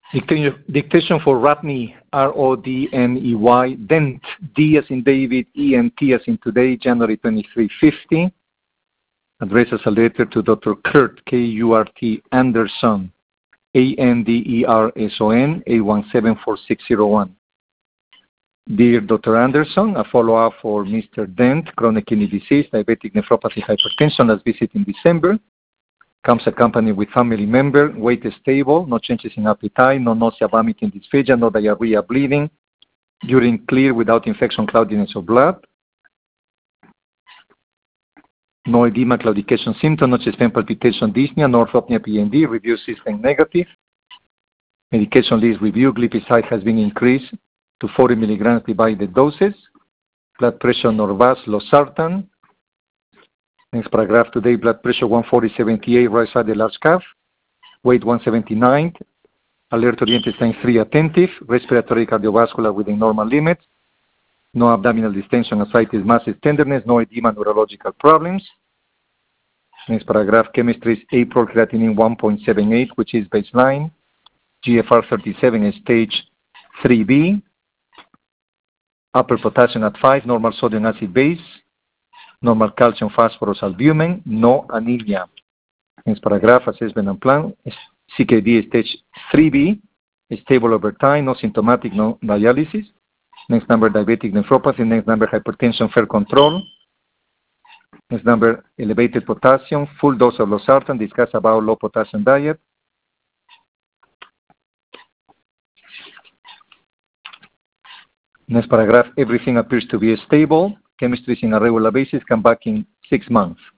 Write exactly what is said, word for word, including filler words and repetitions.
Dictation, dictation for Rodney, R O D N E Y, Dent, D as in David, E N T as in today, January twenty-third, fifty. Addresses a letter to Doctor Kurt, K U R T, Anderson, A N D E R S O N, eight one seven four six zero one. Dear Doctor Anderson, a follow-up for Mister Dent, chronic kidney disease, diabetic nephropathy, hypertension, last visit in December. Comes accompanied with family member, weight is stable, no changes in appetite, no nausea, vomiting, dysphagia, no diarrhea, bleeding, urine clear without infection, cloudiness of blood, no edema, claudication symptom, no chest pain, palpitation, dyspnea, no orthopnea, P N D, review system negative. Medication list review, glipizide has been increased to forty milligrams divided doses. Blood pressure, Norvas, losartan. Next paragraph today, blood pressure one forty seventy-eight, right side the large calf. Weight one seventy-nine. Alert oriented sign three attentive. Respiratory cardiovascular within normal limits. No abdominal distension, ascites, masses, tenderness. No edema, neurological problems. Next paragraph, chemistry is April creatinine one point seven eight, which is baseline. G F R thirty-seven is stage three B. Upper potassium at five, normal sodium acid base. Normal calcium, phosphorus, albumin, no anemia. Next paragraph, assessment and plan. C K D stage three B, stable over time, no symptomatic, no dialysis. Next number, diabetic nephropathy. Next number, hypertension, fair control. Next number, elevated potassium, full dose of losartan. Discuss about low potassium diet. Next paragraph, everything appears to be stable. Chemistry is in a regular basis. Come back in six months.